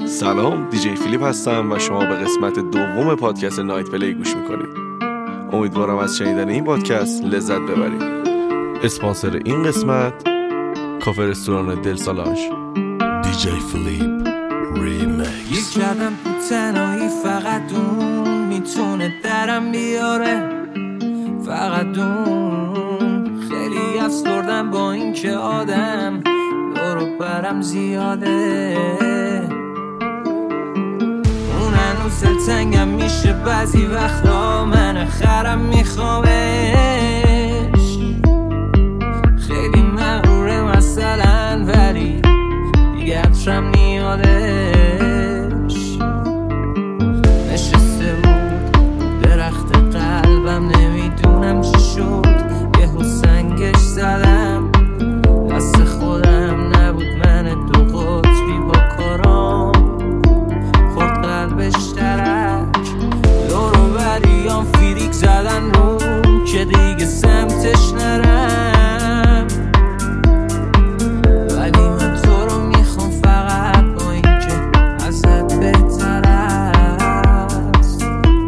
سلام، دیجی فیلیپ هستم و شما به قسمت دوم پادکست نایت پلی گوش میکنید. امیدوارم از شنیدن این پادکست لذت ببرید. اسپانسر این قسمت کافه رستوران دل سالانج، دیجی فیلیپ ریمیکس. یک کردم تو تنهایی، فقط اون میتونه درم بیاره، فقط اون. خیلی افسردم با این که آدم دورو برم زیاده، اون هنوز دلتنگم میشه بعضی وقتا، من خرم میخوامش. خیلی مغروره مثلا ولی دیگه عطرم نیادش. نشسته بود درخت قلبم، نمیدونم چی شد، یهو سنگش زدم. دست خودم نبود، من دو قطبی با کارام خورد قلبش ترک. دورو بریام فیریک زدن روم که دیگه سمتش نرم، ولی من تو رو میخوام فقط با این که ازت بهتر است.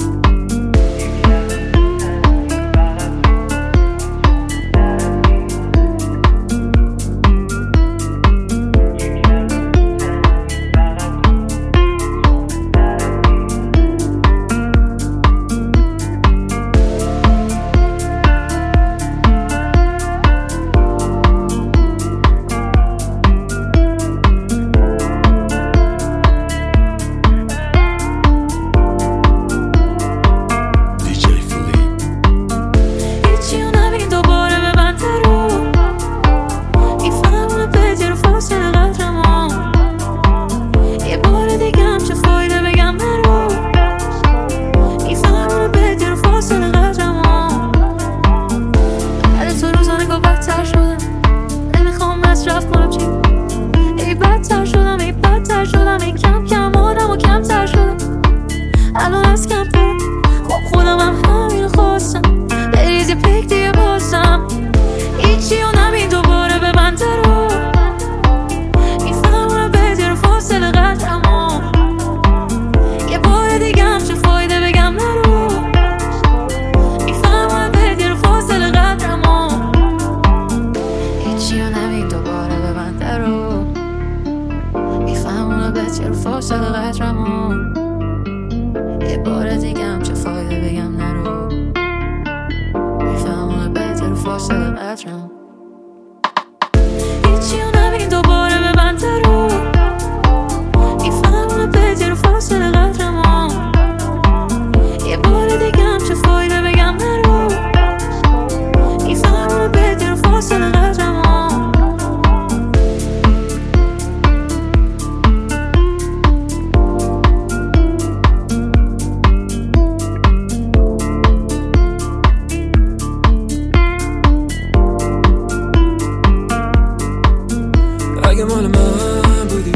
اگه مال من بودی،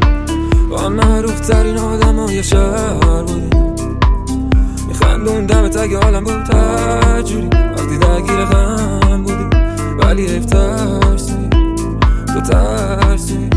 با معروف ترین آدم های شهر بودی، میخندون دمت اگه حالم بود تجوری، وقتی درگیر غم بودی ولی حیف ترسی، تو ترسی.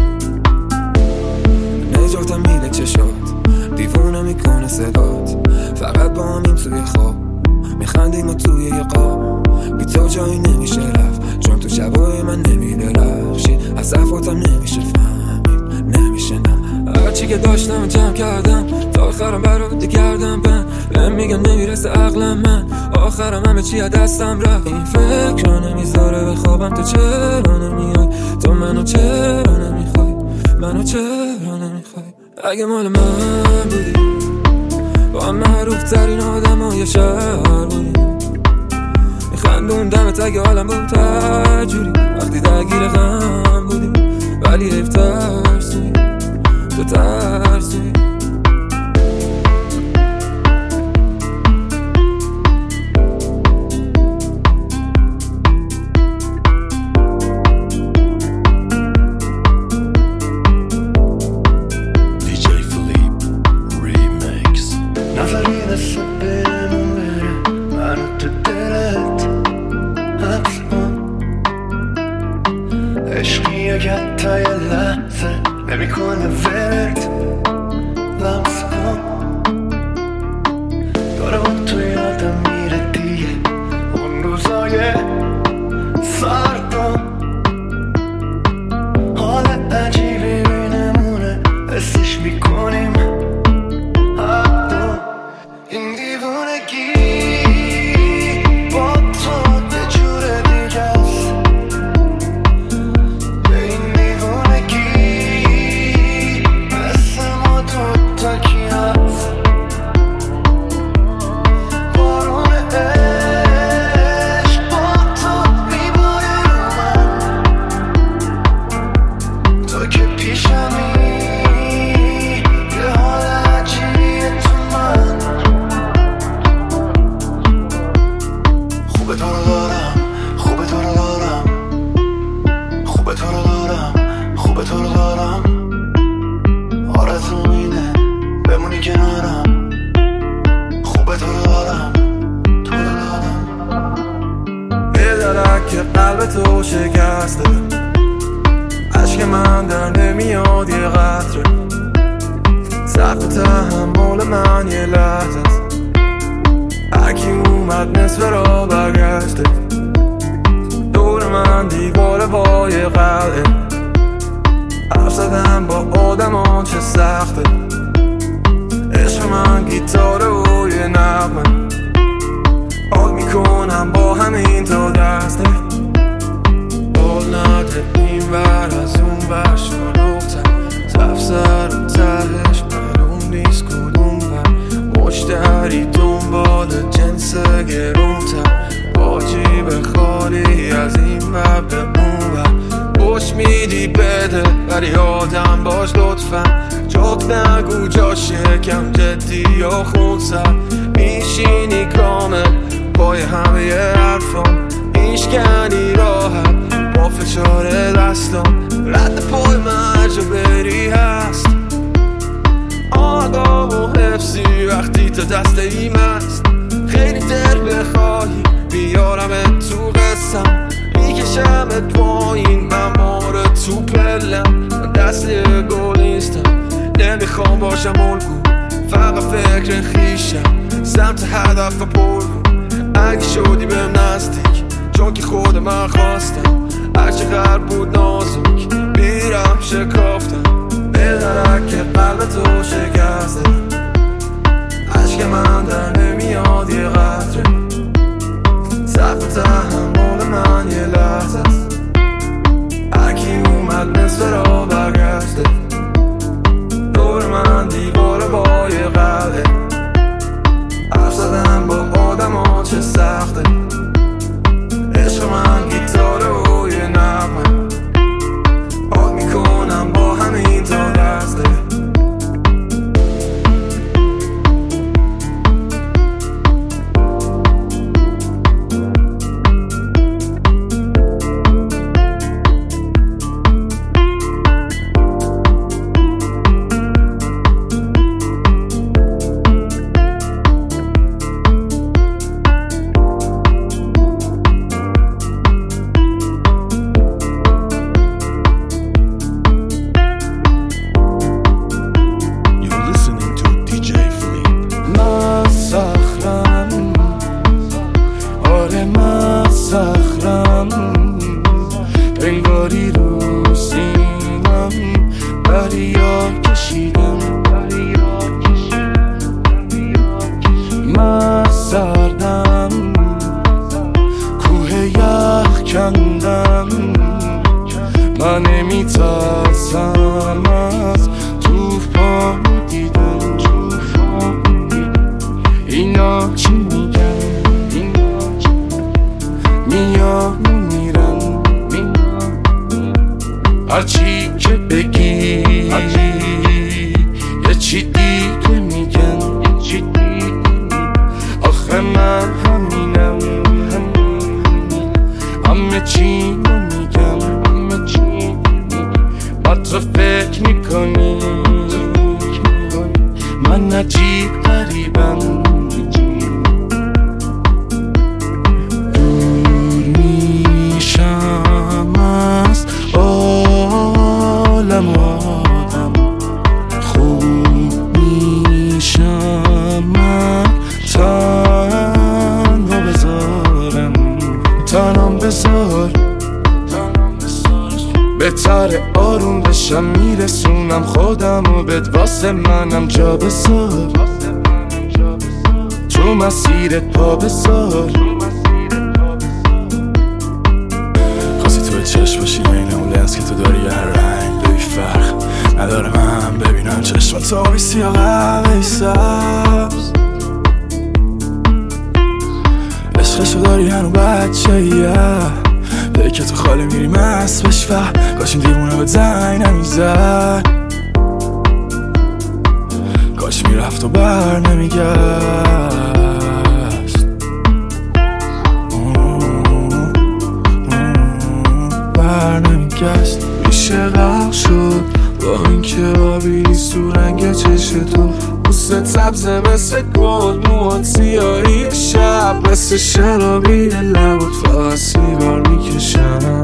نجاتم میده چشات، دیوونه میکنه صدات، فقط با همین توی خواب میخندیم و توی یه قاب. بی تو جایی نمیشه رفت، چون تو شبای من نمیدرخشی، از صفاتم نمیشه فهمید، نمیشه نه. هرچی که داشتم جمع کردم، تا آخرم برات گردم بهم میگن نمیرسه عقلم، من آخرم همه چی از دستم رفت. این فکر رو نمیذاره بخوابم، تو چرا نمیای، تو منو چرا نمیخوای، منو چرا نمیخوای. اگه مال من بودی، با معروف ترین آدم های شهر بودی، میخندون دمت اگه حالم بود تجوری، وقتی درگیر غم بودی ولی حیف ترسی، تو ترسی. عشقی که تا یه لحظه نمیکنه ولت، لمس کن داره با تو یادم میره دیگه اون روزای سردم حال عجیبی بینمونه حسش میکنیم حتی این دیوونگی با تو یه جور دیگه است به این دیوونگی مثل ما دوتا کی هست بارون عشق با تو میباره رو من تو که پیشمی یه حال عجیبیه تو من خوبه تو رو دارم خوبه تو رو دارم خوبه تو رو دارم خوبه تو رو دارم آرزوم اینه بمونی کنارم خوبه تو رو دارم تو رو دارم یه درک که قلب تو شکسته عشق من در نمیاد یه قطره سقف تحمل من یه لحظه است هرکی اومد نصف را برگشته دور من دیواره با یه قلعه حرف زدم با آدمان چه سخته عشق من گیتاره و یه نغمه حال میکنم با همین تا دسته حال نده این ور از اون ور شلوغتر تفسر و تهش معلوم نیست کدوم ور مشتری دنبال جنس گرونتر با جیب خالی از این ور به اون ور پشت میدی بده ولی آدم باش لطفا جوک نگو جا شکم جدی یا خونسر میشینی کامل پای همه حرفان میشکنی راحت با فشار دستان رد پای مرجا بری هست آگاه و حفظی وقتی تا دست ایم است خیلی دل بخواهی بیارم تو قصم میکشمت پایین من ماره تو پلم من دست گل نیستم نمیخوام باشم الگو فقط فکر خیشم سمت هدف پر اگه شدی بهم نزدیک چون که خود من خواستم هرچقدر بود نازک بیرم شکافتم بدرک که قلب تو شکسته عشق من در نمیاد یه قطره سقف تحمل من یه لحظه است هرکی اومد نصف را برگشته دور من دیواره با یه قلعه حرف زدن با آدمان چه سخته عشق من گیتاره و یه نغمه حال میکنم با همین تا دسته بنگاری رو سینم دریا کشیدم من سردم کوه یخ کندم من نمیترسم از توفان دیدم اینا چی میگن میان میرن هرچی که بگی یه چی دیگه میگن آخه من همینم همه چی میگم بعد تو فکر میکنی من عجیب غریبم عالم خوب آروم بشم میرسونم خودم و بد واسه منم جا بذار تو مسیرت پا بذار خواستی تو چشم باشی این اون لنز که تو داری هر رنگ ببی فرق نداره من ببینم چشمت آبی سیاه قهوه‌ای سبز عشقشو داری هنو بچه یه داری که تو خاله میری مست بش و کاش این دیوونه به زنگ نمیزد کاش میرفت و بر نمیگشت بر نمیگشت میشه غرق شد با اینکه آبی نیست تو رنگ چشم تو پوست سبزه مثل گل موهات سیاهی شب مثل شرابی لبات فقط سیگار میکشم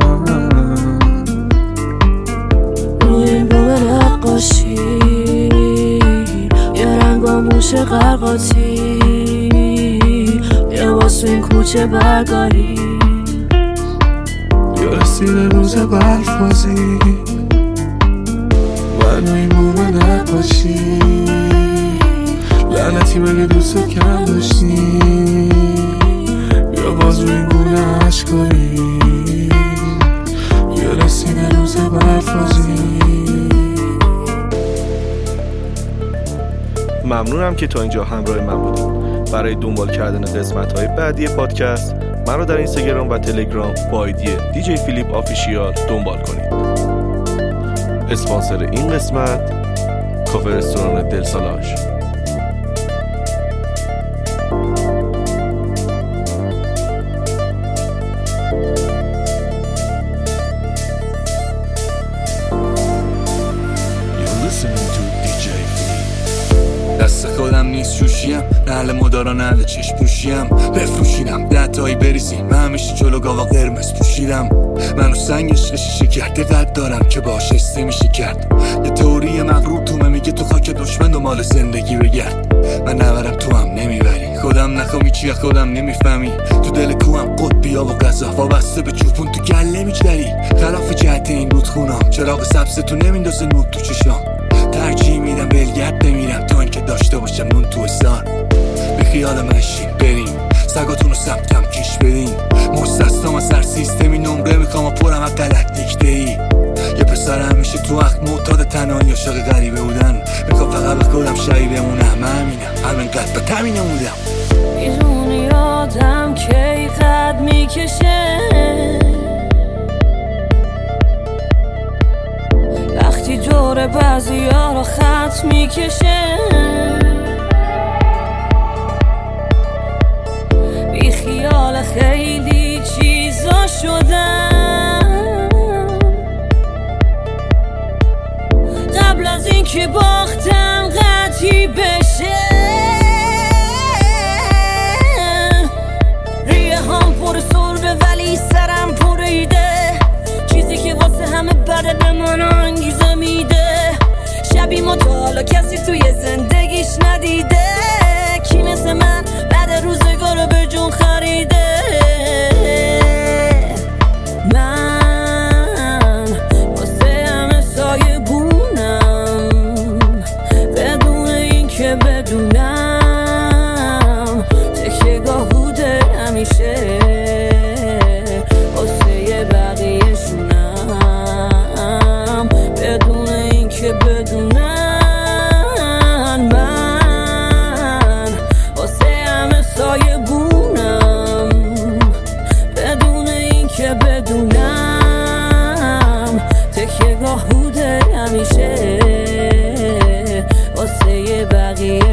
روی بوم نقاشی یه رنگاموش قرقاتی یه واسه این کوچه برگاری یا رسیده روز برفازی من روی بوم نقاشی لعنتی مگه دوست کم داشتی یا باز روی این گونه عشقایی یا رسیده روز برفازی. ممنونم که تا اینجا همراه من بودید. برای دنبال کردن قسمت‌های بعدی پادکست من رو در اینستاگرام و تلگرام با آیدی دیجی فیلیپ آفیشیال دنبال کنید. اسپانسر این قسمت کافه رستوران دل سالاژ. دست خودم نیست شوشیم نهل مدارا نهل چشم پوشیم بفروشیدم دهتایی بریزیم من همیشه جلو گاوا قرمز پوشیدم منو سنگ عشق شیشه کرده قد دارم که باش استه میشه کرد یه تئوری مغرور تومه میگه تو خاک دشمن دنبال زندگی بگرد من نبرم تو هم نمیبری خودم نخوامی چیه خودم نمیفهمی تو دل کوهم قطبیا و غذا وابسته به چوپون تو گله میگذری خلاف جهت این رودخونام چراغ سبز تو نمیندازه نور تو چشام ترجیح میدم بلگرد بمیرم تا اینکه داشته باشم نون تو استان به خیال مشین بریم سگاتون رو سمتم کش بدین مستستم از هر سیستمی نمره میخوام و پرم از غلط دیکته ای یه پسر همیشه تو وقت معتاد تنهایی عاشق غریبه بودن میخوام فقط به خودم شایی بمونم همینم همینقدر به تمینه بودم میدونی آدم کی قد میکشه وقتی جور بعضی ها رو خط میکشه بی خیال خیلی چیزا شدم قبل از این که باختم قطعی بشه ریه هم پر سربه ولی سرم پر ایده چیزی که واسه همه بده به من انگیزه میده شبی ما تا حالا کسی توی زندگیش ندیده کی مثل من بعد روزگار رو به جون خریده من واسه همه سایه بونم بدون این که بدونم تکیه گاه بوده همیشه واسه بقیه شونم بدون این که بدونم من واسه همه سایه بونم بدون این که بدونم تکیه گاه بوده همیشه واسه بقیه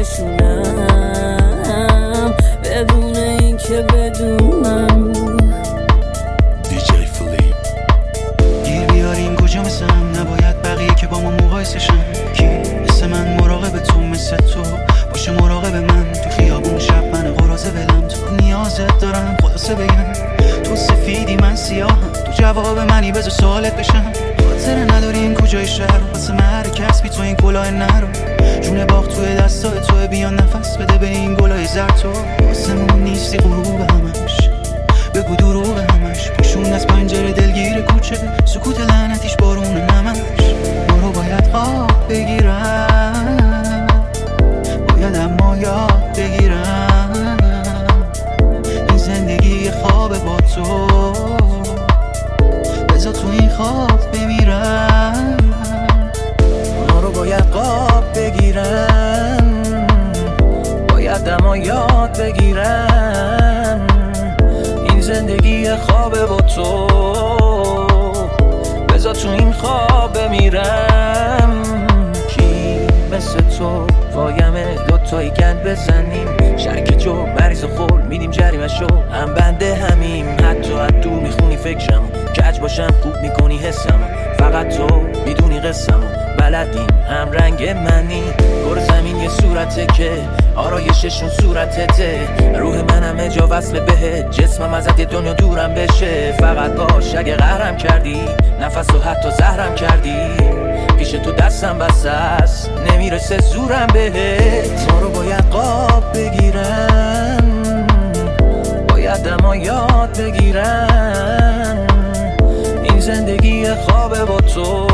شونم بدون این که بدونم دیجی فیلیپ گیر بیاریم کجا مثل هم نباید بقیه که با ما مقایسه شن کی مثل من مراقب تو مثل تو باشه مراقب من تو خیابون شب من قرازه ولم تو نیازت دارم خلاصه بگم تو سفیدی من سیاهم تو جواب منی بذار سوالت بشم خاطر نداریم کجای شهر واسه مهر کسبی تو این گلاه نرو جون باغ توی دستای تو بیان نفس بده به این گلای زرد تو واسه مون نیستی غروب همش بگو دروغ همش، پوشون از پنجره دلگیر کوچه، سکوت لعنتیش بارون نمش. ما رو باید خواب بگیرم، باید اما یاد بگیرم این زندگی خواب با تو، بذار تو این خواب بمیرم. ما رو باید خواب بگیرم، باید اما یاد بگیرم این زندگی خواب با تو، بذار تو این خواب بمیرم. کی مثل تو وایمه دوتایی گند بزنیم، شرک جو مریض خور میدیم جریمه شو، هم بنده همیم. حتی حدو میخونی فکرمو، کج باشم خوب میکنی حسمو، فقط تو میدونی قسمو، بلدیم هم رنگ منی. گور زمین یه صورته که آرایششون صورتته، روح منم جا وصل بهت، جسمم ازت یه دنیا دورم بشه. فقط باش اگه قهرم کردی، نفس و حتی زهرم کردی، پیش تو دستم بسته است نمیرسه زورم بهت. ما رو باید قاب بگیرم، باید اما یاد بگیرم این زندگی خواب با تو،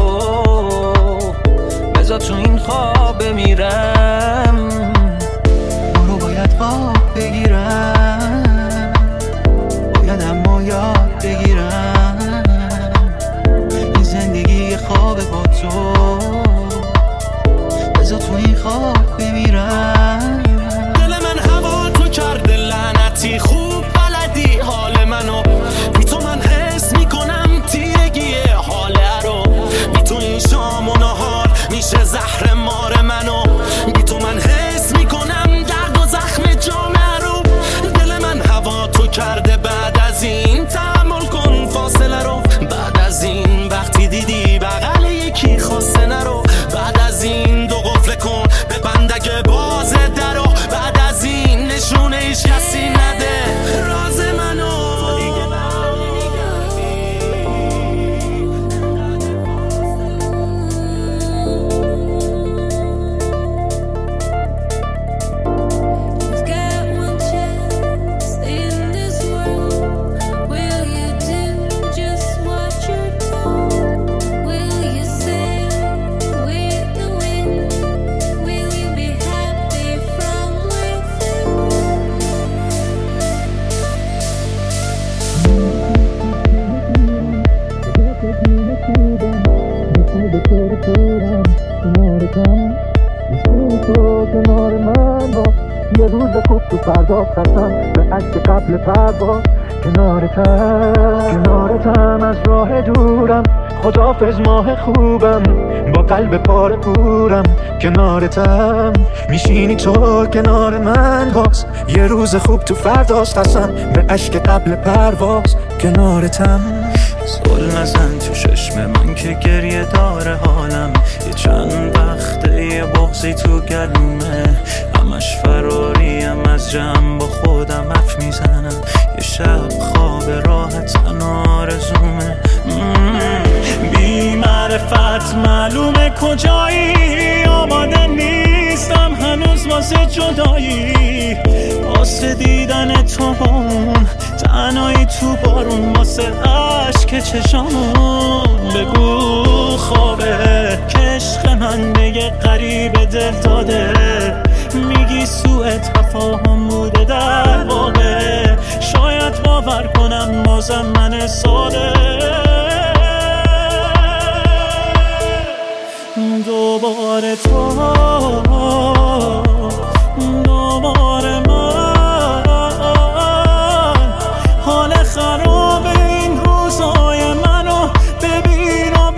بذار تو این خواب بمیرم. ما رو باید خواب بگیرم، باید اما یاد بگیرم این زندگی خواب با تو، بذار تو این خواب بمیرم. دل من هوا تو کرده لعنتی، خوب بلدی حال منو، بی تو من حس میکنم تیرگی حاله رو، بی تو این شام و نهار میشه زهر مار منو، بی تو من حس میکنم درد و زخم جامعه رو. دل من هوا تو کرده، بعد از این تحمل کن فاصله رو، بعد از این وقتی دیدی بغل یکی خواسته نرو، بعد از این دو قفل کن به بندگه باز درو، بعد از این نشونه ایش کسی نده راز منو. کنار من با یه روز خوب تو فردا خستم به عشق قبل پرواز، کنارتم از راه دورم، خداحافظ ماه خوبم با قلب پاره پورم، کنارتم میشینی تو کنار من باز، یه روز خوب تو فرداست قسم به عشق قبل پرواز، کنارتم. سول نزن تو چشم من که گریه داره حالم، یه چند وقته یه بغضی تو گلومه، همش فراریم از جمع با خودم حرف میزنم، یه شب خواب راحت آرزومه. بی معرفت معلومه کجایی، آماده نیستم هنوز واسه جدایی، واسه دیدن تو اون تنهایی تو بارون، واسه عشق چشامون. بگو خوابه که عشق من به یه غریب دل داده، میگی سوء تفاهم بوده در واقع، شاید باور کنم بازم من ساده. دوباره تو، دوباره من، حال خراب این روزای منو ببین و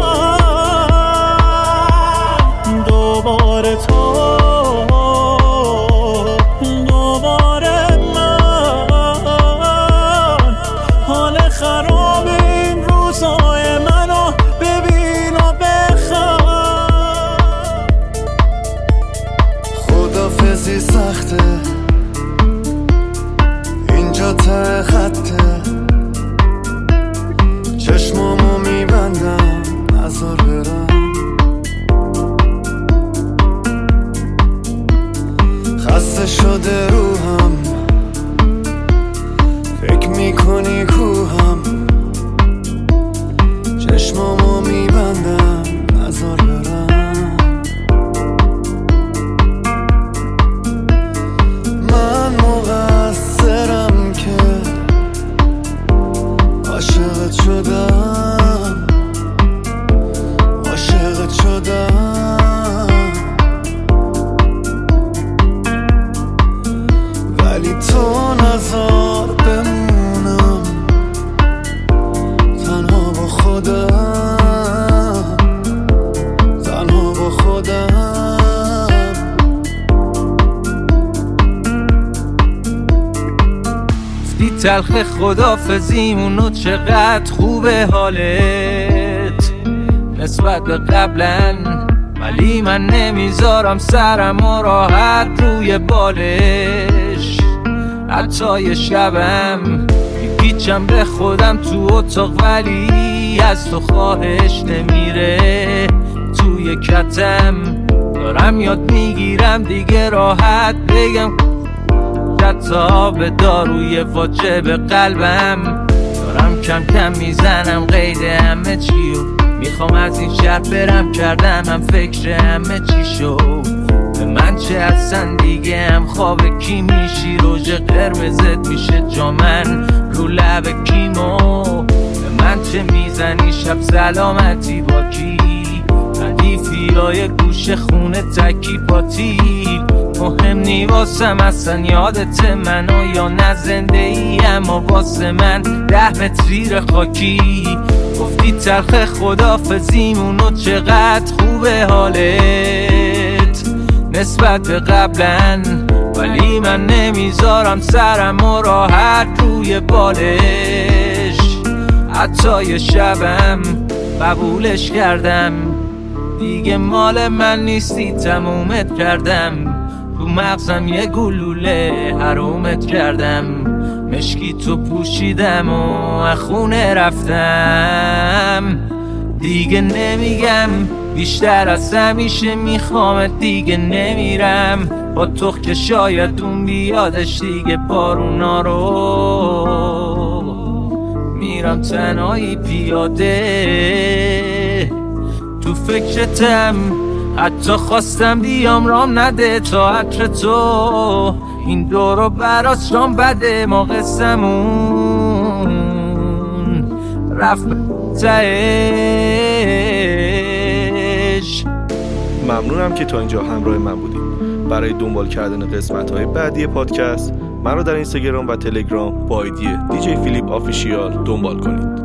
بخند. دوباره تو، دوباره من، حال خراب این روزای منو ببین و بخند. خدافزی سخته اینجا ته خطه، چشمامو میبندم نذار برم، خسته شده روحم، فکر میکنی دادم، ولی تو نذار بمونم تنها با خودم، تنها با خودم. گفتی تلخ خدافزیمونو چقدر خوبه حالت نسبت به قبلن، ولی من نمیذارم سرمو راحت روی بالش. حتی یه شبم میپیچم به خودم تو اتاق، ولی از تو خواهش نمیره توی کتم. دارم یاد میگیرم دیگه راحت بگم حتی به داروی واجب قلبم. دارم کم کم میزنم قید همه چیو، میخوام از این شهر برم، کردم هم فکر همه چی شد. به من چه اصلا دیگه هم خواب کی میشی، روژ قرمزت میشه جامن رو لب کیمو. به من چه میزنی شب سلامتی با کی، ردیفی های گوش خونه تکی پاتیل. مهم نی واسم اصلا یادت منو یا نه زنده ای، اما واسه من 10 متر خاکی. گفتی تلخ خدافزیمونو چقدر خوبه حالت نسبت به قبلن، ولی من نمیذارم سرمو راحت روی بالش. حتی یه شبم قبولش کردم، دیگه مال من نیستی تمومت کردم. تو مغزم یه گلوله حرومت کردم، مشکی تو پوشیدم و خونه رفتم. دیگه نمیگم بیشتر از همیشه میخوامت، دیگه نمیرم با تو که شاید اون بیادش دیگه بارونا رو. میرم تنهایی پیاده تو فکرتم، حتی خواستم بیام رام نده تا عطر تو. این دورو براس رام بده، ما قصمون رفت تهش. ممنونم که تا اینجا همراه من بودید. برای دنبال کردن قسمت‌های بعدی پادکست من رو در اینستاگرام و تلگرام با آیدی DJ فیلیپ آفیشیال دنبال کنید.